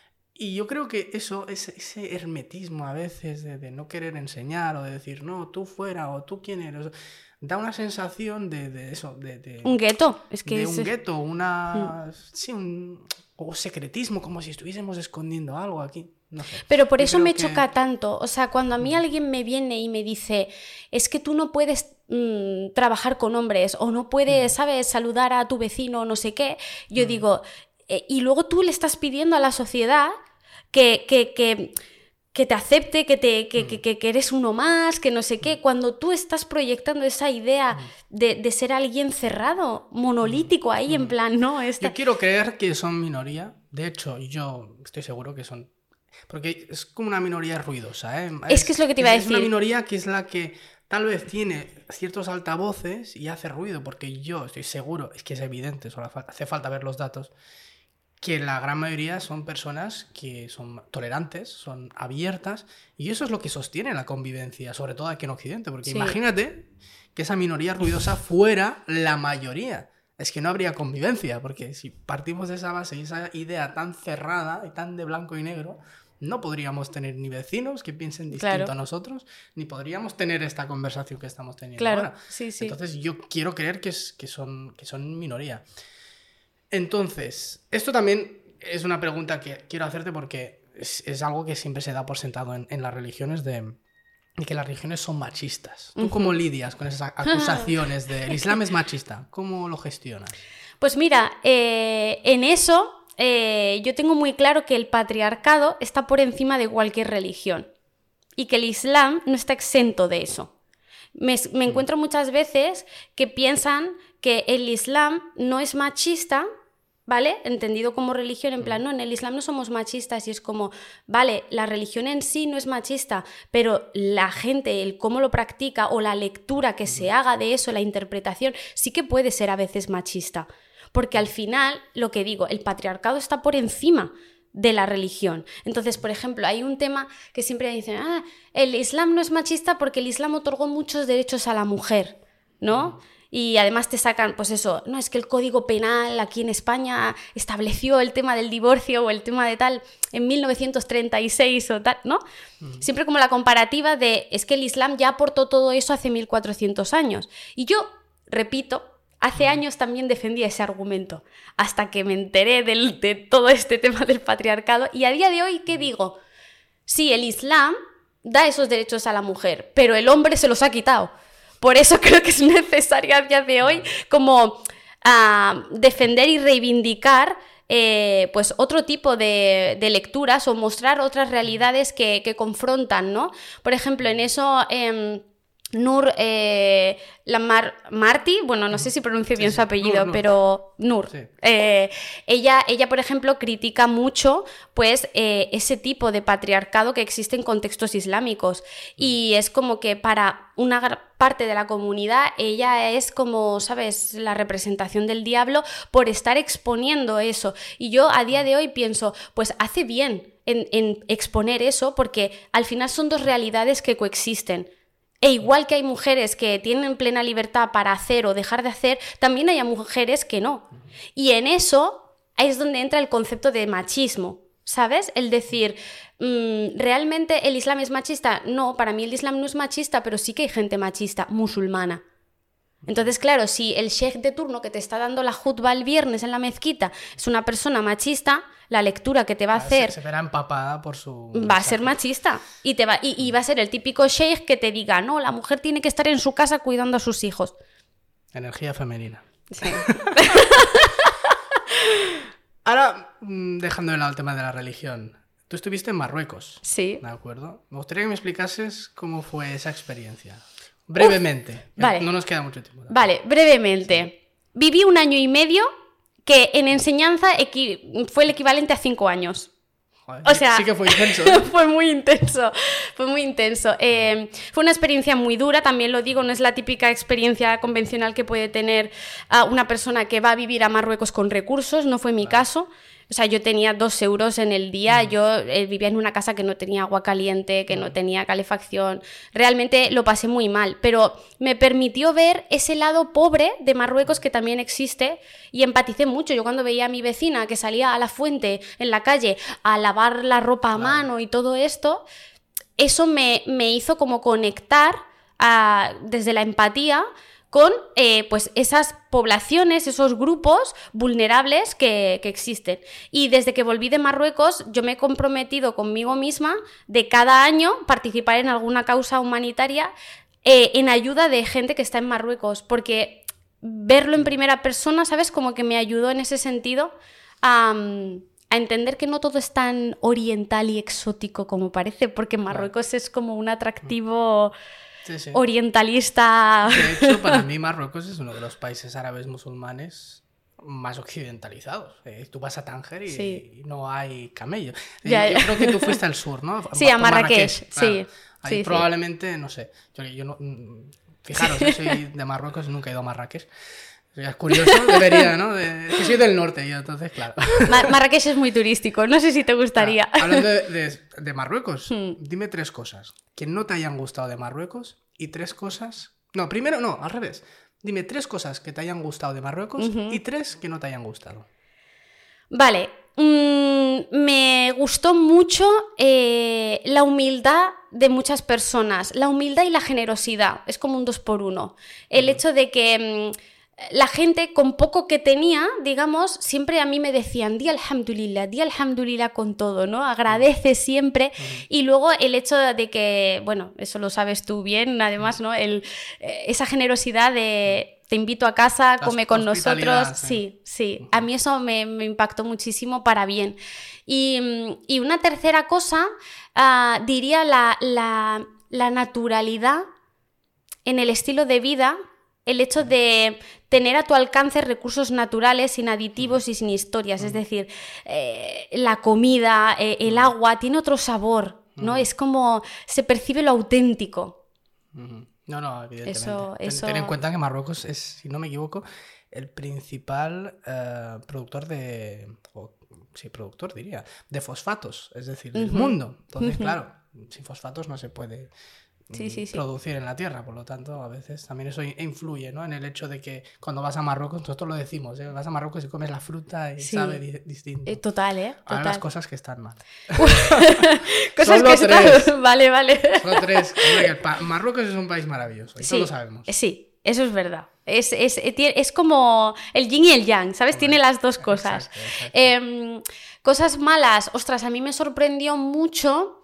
Y yo creo que eso, ese, ese hermetismo a veces de, de no querer enseñar o de decir, no, tú fuera o tú quién eres... Da una sensación de, de eso, de, de... Un gueto, es que de es... un gueto, una... Mm. Sí, un... O secretismo, como si estuviésemos escondiendo algo aquí. No sé. Pero por eso me que... choca tanto. O sea, cuando a mí alguien me viene y me dice, es que tú no puedes mmm, trabajar con hombres o no puedes, mm. ¿sabes?, saludar a tu vecino o no sé qué. Yo mm. digo, eh, y luego tú le estás pidiendo a la sociedad que... que, que que te acepte, que, te, que, mm. que, que eres uno más, que no sé qué, cuando tú estás proyectando esa idea mm. de, de ser alguien cerrado, monolítico ahí, mm. en plan, no, esta... Yo quiero creer que son minoría, de hecho, yo estoy seguro que son... Porque es como una minoría ruidosa, ¿eh? Es, es que es lo que te iba a decir. Es una minoría que es la que tal vez tiene ciertos altavoces y hace ruido, porque yo estoy seguro, es que es evidente, solo hace falta ver los datos, que la gran mayoría son personas que son tolerantes, son abiertas, y eso es lo que sostiene la convivencia, sobre todo aquí en Occidente, porque sí. imagínate que esa minoría ruidosa fuera la mayoría. Es que no habría convivencia, porque si partimos de esa base y esa idea tan cerrada y tan de blanco y negro, no podríamos tener ni vecinos que piensen distinto claro. a nosotros, ni podríamos tener esta conversación que estamos teniendo claro. ahora. Sí, sí. Entonces yo quiero creer que, es, que, son, que son minoría. Entonces, esto también es una pregunta que quiero hacerte porque es, es algo que siempre se da por sentado en, en las religiones de, de que las religiones son machistas. ¿Tú uh-huh. cómo lidias con esas acusaciones de el Islam es machista? ¿Cómo lo gestionas? Pues mira, eh, en eso eh, yo tengo muy claro que el patriarcado está por encima de cualquier religión y que el Islam no está exento de eso. Me, me encuentro muchas veces que piensan que el Islam no es machista, ¿vale? Entendido como religión, en plan, no, en el Islam no somos machistas y es como, vale, la religión en sí no es machista, pero la gente, el cómo lo practica o la lectura que se haga de eso, la interpretación, sí que puede ser a veces machista. Porque al final, lo que digo, el patriarcado está por encima de la religión. Entonces, por ejemplo, hay un tema que siempre dicen, ah, el Islam no es machista porque el Islam otorgó muchos derechos a la mujer, ¿no? Y además te sacan, pues eso, no, es que el Código Penal aquí en España estableció el tema del divorcio o el tema de tal en mil novecientos treinta y seis o tal, ¿no? Mm. Siempre como la comparativa de, es que el Islam ya aportó todo eso hace mil cuatrocientos años. Y yo, repito, hace años también defendía ese argumento, hasta que me enteré del, de todo este tema del patriarcado. Y a día de hoy, ¿qué digo? Sí, el Islam da esos derechos a la mujer, pero el hombre se los ha quitado. Por eso creo que es necesario a día de hoy como uh, defender y reivindicar eh, pues otro tipo de, de lecturas o mostrar otras realidades que, que confrontan, ¿no? Por ejemplo, en eso... Eh, Nur eh, Lamar Marti, bueno, no sé si pronuncio bien sí, su apellido, Nur, Nur. pero Nur. Sí. Eh, ella, ella, por ejemplo, critica mucho pues, eh, ese tipo de patriarcado que existe en contextos islámicos. Y es como que para una gran parte de la comunidad ella es como, ¿sabes?, la representación del diablo por estar exponiendo eso. Y yo a día de hoy pienso, pues hace bien en, en exponer eso, porque al final son dos realidades que coexisten. E igual que hay mujeres que tienen plena libertad para hacer o dejar de hacer, también hay mujeres que no. Y en eso es donde entra el concepto de machismo, ¿sabes? El decir, mmm, ¿realmente el Islam es machista? No, para mí el Islam no es machista, pero sí que hay gente machista, musulmana. Entonces, claro, si el sheikh de turno que te está dando la jutba el viernes en la mezquita es una persona machista, la lectura que te va a hacer... Se, se verá empapada por su... Va a ser machista. Y, te va, y, y va a ser el típico sheikh que te diga, no, la mujer tiene que estar en su casa cuidando a sus hijos. Energía femenina. Sí. Ahora, dejando de lado el tema de la religión, tú estuviste en Marruecos. Sí. ¿De acuerdo? Me gustaría que me explicases cómo fue esa experiencia. Brevemente. Uf, vale. No nos queda mucho tiempo. Vale, brevemente. Sí. Viví un año y medio que en enseñanza equi- fue el equivalente a cinco años. Joder, o sea, sí que fue intenso, ¿no? fue muy intenso, fue muy intenso. Eh, fue una experiencia muy dura, también lo digo, no es la típica experiencia convencional que puede tener uh, una persona que va a vivir a Marruecos con recursos, no fue mi claro. caso. O sea, yo tenía dos euros en el día, mm. yo eh, vivía en una casa que no tenía agua caliente, que mm. no tenía calefacción. Realmente lo pasé muy mal, pero me permitió ver ese lado pobre de Marruecos que también existe y empaticé mucho. Yo cuando veía a mi vecina que salía a la fuente en la calle a lavar la ropa a claro. mano y todo esto, eso me, me hizo como conectar a, desde la empatía con eh, pues esas poblaciones, esos grupos vulnerables que, que existen. Y desde que volví de Marruecos, yo me he comprometido conmigo misma de cada año participar en alguna causa humanitaria eh, en ayuda de gente que está en Marruecos, porque verlo en primera persona, ¿sabes? Como que me ayudó en ese sentido a... a entender que no todo es tan oriental y exótico como parece, porque Marruecos claro. es como un atractivo... Sí, sí. orientalista. De hecho, para mí Marruecos es uno de los países árabes musulmanes más occidentalizados. Eh, tú vas a Tánger y, sí. y no hay camellos. Ya, yo creo que tú fuiste al sur, ¿no? Sí, a Marrakech, Marrakech. Claro. sí. Ahí sí, probablemente, sí. no sé, yo, yo no... Fijaros, yo soy de Marruecos, nunca he ido a Marrakech. Es curioso, debería, ¿no? De, que soy del norte yo, entonces, claro. Mar- Marrakech es muy turístico, no sé si te gustaría. Claro, hablando de, de, de Marruecos, hmm. dime tres cosas que no te hayan gustado de Marruecos y tres cosas... No, primero no, al revés. Dime tres cosas que te hayan gustado de Marruecos uh-huh. y tres que no te hayan gustado. Vale, mm, me gustó mucho eh, la humildad de muchas personas, la humildad y la generosidad, es como un dos por uno. El uh-huh. hecho de que... Mm, la gente con poco que tenía, digamos, siempre a mí me decían, di alhamdulillah, di alhamdulillah con todo, ¿no? Agradece siempre. Uh-huh. Y luego el hecho de que, bueno, eso lo sabes tú bien, además, ¿no? El, eh, esa generosidad de te invito a casa, Las come con nosotros. Sí, sí. Uh-huh. A mí eso me, me impactó muchísimo para bien. Y, y una tercera cosa, uh, diría la, la, la naturalidad en el estilo de vida. El hecho de tener a tu alcance recursos naturales sin aditivos y sin historias, es decir, eh, la comida, eh, el agua, tiene otro sabor, ¿no? Es como se percibe lo auténtico. No, no, evidentemente. Eso, ten, eso... ten en cuenta que Marruecos es, si no me equivoco, el principal eh, productor de... O, sí, productor diría, de fosfatos, es decir, del uh-huh. mundo. Entonces, uh-huh. claro, sin fosfatos no se puede... Sí, sí, sí. producir en la tierra, por lo tanto a veces también eso influye, ¿no? En el hecho de que cuando vas a Marruecos, nosotros lo decimos, ¿eh? Vas a Marruecos y comes la fruta y sí. sabe di- distinto. Eh, total, ¿eh? Total. Ahora las cosas que están mal. Cosas Solo que tres. están... Vale, vale. Solo tres. Hombre, que pa- Marruecos es un país maravilloso y sí. todos lo sabemos. Sí, eso es verdad. Es, es, es como el yin y el yang, ¿sabes? Hombre, tiene las dos cosas. Exacto, exacto. Eh, cosas malas, ostras, a mí me sorprendió mucho...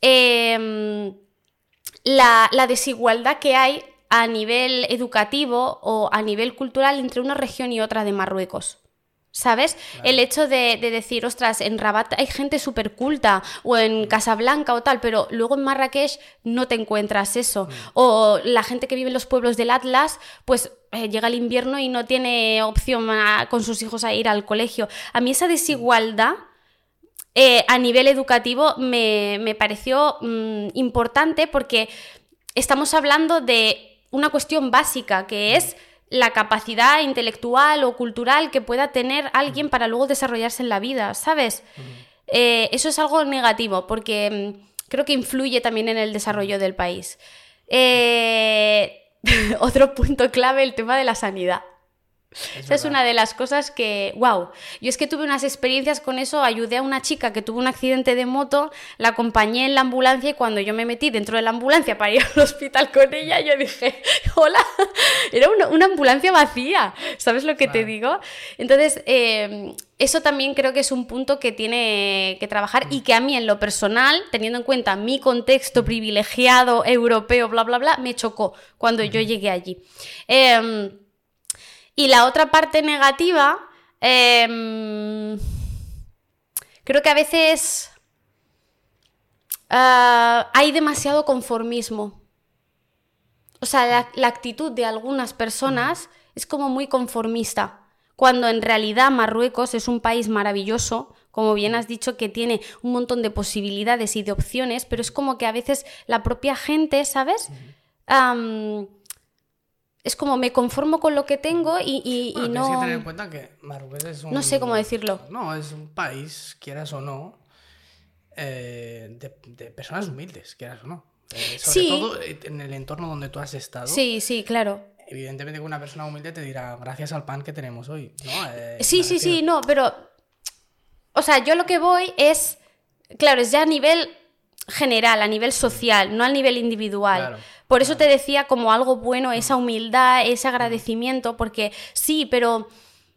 Eh, La, la desigualdad que hay a nivel educativo o a nivel cultural entre una región y otra de Marruecos, ¿sabes? Claro. El hecho de, de decir, ostras, en Rabat hay gente súper culta, o en Casablanca o tal, pero luego en Marrakech no te encuentras eso. Mm. O la gente que vive en los pueblos del Atlas, pues eh, llega el invierno y no tiene opción a, con sus hijos a ir al colegio. A mí esa desigualdad eh, a nivel educativo me, me pareció mm, importante, porque estamos hablando de una cuestión básica, que es la capacidad intelectual o cultural que pueda tener alguien para luego desarrollarse en la vida, ¿sabes? Uh-huh. Eh, eso es algo negativo, porque mmm, creo que influye también en el desarrollo del país. Eh, otro punto clave, el tema de la sanidad. Es Esa es una de las cosas que, wow, yo es que tuve unas experiencias con eso. Ayudé a una chica que tuvo un accidente de moto, la acompañé en la ambulancia, y cuando yo me metí dentro de la ambulancia para ir al hospital con ella, yo dije, hola, era una, una ambulancia vacía, ¿sabes lo que claro. te digo? Entonces, eh, eso también creo que es un punto que tiene que trabajar, y que a mí en lo personal, teniendo en cuenta mi contexto privilegiado, europeo, bla, bla, bla, me chocó cuando yo llegué allí. Eh, Y la otra parte negativa, eh, creo que a veces uh, hay demasiado conformismo. O sea, la, la actitud de algunas personas es como muy conformista, cuando en realidad Marruecos es un país maravilloso, como bien has dicho, que tiene un montón de posibilidades y de opciones, pero es como que a veces la propia gente, ¿sabes? Um, Es como me conformo con lo que tengo y, y, bueno, y no... Tienes que tener en cuenta que Marruecos es un... No sé cómo decirlo. No, es un país, quieras o no, eh, de, de personas humildes, quieras o no. Eh, sobre sí. todo en el entorno donde tú has estado. Sí, sí, claro. Evidentemente que una persona humilde te dirá, gracias al pan que tenemos hoy, ¿no? Eh, sí, sí, sí, no, pero... O sea, yo lo que voy es... Claro, es ya a nivel general, a nivel social, no a nivel individual. Claro. Por eso te decía como algo bueno esa humildad, ese agradecimiento, porque sí, pero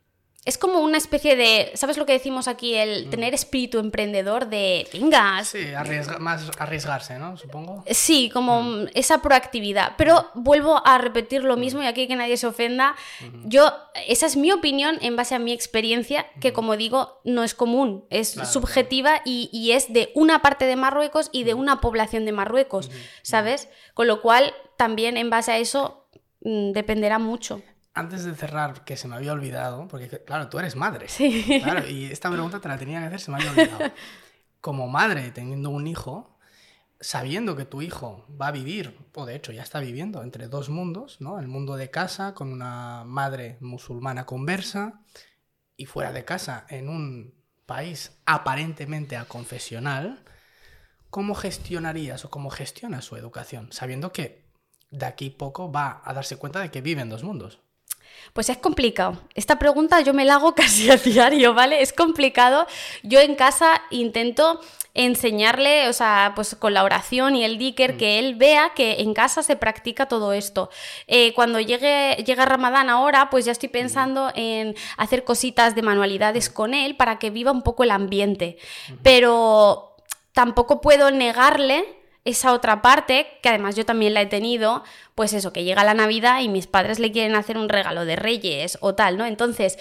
es como una especie de, ¿sabes lo que decimos aquí? El mm. tener espíritu emprendedor de, venga. Sí, arriesga, más arriesgarse, ¿no? Supongo. Sí, como mm. esa proactividad. Pero vuelvo a repetir lo mismo, y aquí que nadie se ofenda. Mm. Yo, esa es mi opinión en base a mi experiencia, que como digo, no es común, es claro, subjetiva claro. Y, y es de una parte de Marruecos y de una población de Marruecos, mm. ¿sabes? Con lo cual, también en base a eso, mmm, dependerá mucho. Antes de cerrar, que se me había olvidado, porque claro, tú eres madre. Sí. Claro, y esta pregunta te la tenía que hacer, se me había olvidado. Como madre, teniendo un hijo, sabiendo que tu hijo va a vivir, o de hecho ya está viviendo, entre dos mundos, ¿no? El mundo de casa, con una madre musulmana conversa, y fuera de casa, en un país aparentemente aconfesional, ¿cómo gestionarías o cómo gestionas su educación? Sabiendo que de aquí poco va a darse cuenta de que vive en dos mundos. Pues es complicado. Esta pregunta yo me la hago casi a diario, ¿vale? Es complicado. Yo en casa intento enseñarle, o sea, pues con la oración y el dhikr, mm. que él vea que en casa se practica todo esto. Eh, cuando llegue, llega Ramadán ahora, pues ya estoy pensando mm. en hacer cositas de manualidades con él para que viva un poco el ambiente. Mm. Pero tampoco puedo negarle esa otra parte, que además yo también la he tenido, pues eso, que llega la Navidad y mis padres le quieren hacer un regalo de Reyes o tal, ¿no? Entonces,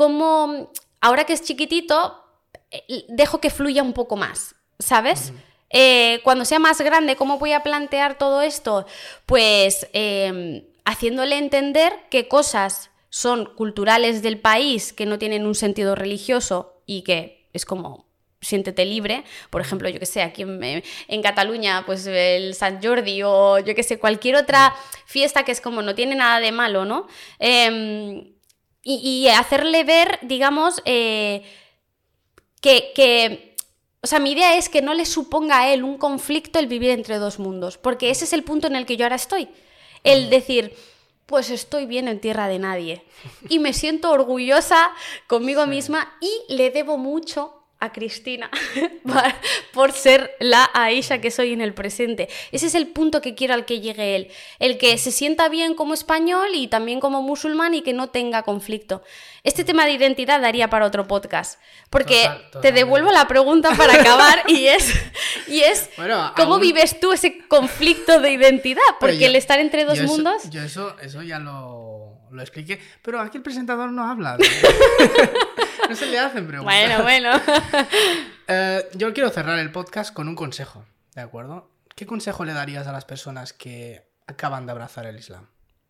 como ahora que es chiquitito, dejo que fluya un poco más, ¿sabes? Uh-huh. Eh, cuando sea más grande, ¿cómo voy a plantear todo esto? Pues eh, haciéndole entender que cosas son culturales del país, que no tienen un sentido religioso y que es como... siéntete libre, por ejemplo, yo que sé, aquí en, en Cataluña, pues el Sant Jordi o yo que sé, cualquier otra fiesta que es como no tiene nada de malo, ¿no? Eh, y, y hacerle ver, digamos, eh, que, que, o sea, mi idea es que no le suponga a él un conflicto el vivir entre dos mundos, porque ese es el punto en el que yo ahora estoy, el decir... pues estoy bien en tierra de nadie y me siento orgullosa conmigo sí. misma y le debo mucho a Cristina por ser la Aisha que soy en el presente. Ese es el punto que quiero al que llegue él, el que se sienta bien como español y también como musulmán y que no tenga conflicto. Este tema de identidad daría para otro podcast, porque total, total, te devuelvo la pregunta para acabar y es, y es bueno, ¿cómo aún... vives tú ese conflicto de identidad? Porque yo, el estar entre dos yo eso, mundos... Yo eso, eso ya lo, lo expliqué, pero aquí el presentador no habla. No se le hacen preguntas. Bueno, bueno. Eh, yo quiero cerrar el podcast con un consejo, ¿de acuerdo? ¿Qué consejo le darías a las personas que acaban de abrazar el Islam?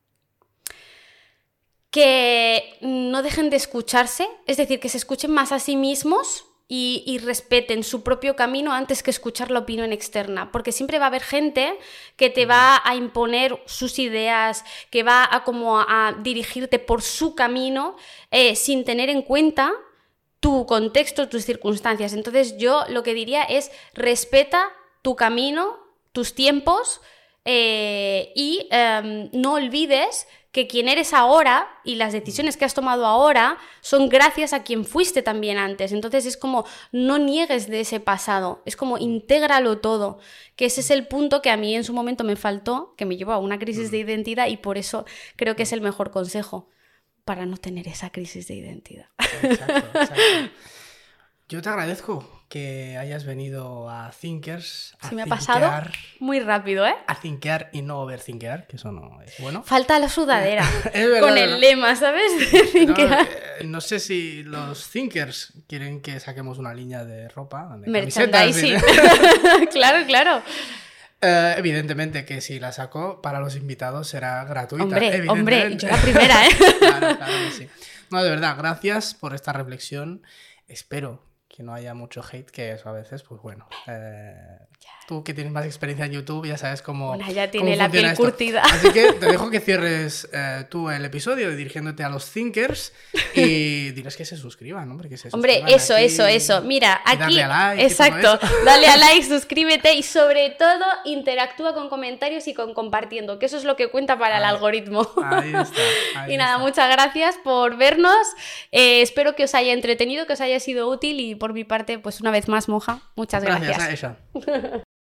Que no dejen de escucharse, es decir, que se escuchen más a sí mismos y, y respeten su propio camino antes que escuchar la opinión externa, porque siempre va a haber gente que te va a imponer sus ideas, que va a como a dirigirte por su camino eh, sin tener en cuenta tu contexto, tus circunstancias. Entonces yo lo que diría es respeta tu camino, tus tiempos eh, y eh, no olvides que quien eres ahora y las decisiones que has tomado ahora son gracias a quien fuiste también antes. Entonces es como no niegues de ese pasado, es como intégralo todo, que ese es el punto que a mí en su momento me faltó, que me llevó a una crisis de identidad y por eso creo que es el mejor consejo para no tener esa crisis de identidad. Exacto, exacto. Yo te agradezco que hayas venido a Thinkers. A Se me ha thinkear, pasado muy rápido, ¿eh? A thinkear y no overthinkear, que eso no es bueno. Falta la sudadera. Es verdad, con el ¿no? lema, ¿sabes? No, eh, no sé si los Thinkers quieren que saquemos una línea de ropa, de Merchandising. camisetas. Claro, claro. Eh, evidentemente que si la saco para los invitados será gratuita. Hombre, hombre, yo la primera, ¿eh? Claro, claro que sí. No, de verdad, gracias por esta reflexión. Espero que no haya mucho hate, que eso a veces, pues bueno. Eh, tú que tienes más experiencia en YouTube ya sabes cómo. Bueno, ya tiene cómo la piel esto. curtida. Así que te dejo que cierres eh, tú el episodio dirigiéndote a los Thinkers y diles que se suscriban, hombre. Que se Hombre, suscriban eso, aquí, eso, eso. Mira, y aquí. darle a like y Exacto. todo eso. Dale a like, suscríbete y sobre todo interactúa con comentarios y con compartiendo, que eso es lo que cuenta para el Ahí, algoritmo. Ahí está. Ahí Y nada, está. muchas gracias por vernos. Eh, espero que os haya entretenido, que os haya sido útil y por mi parte, pues una vez más, Moja, muchas gracias. Gracias a ella.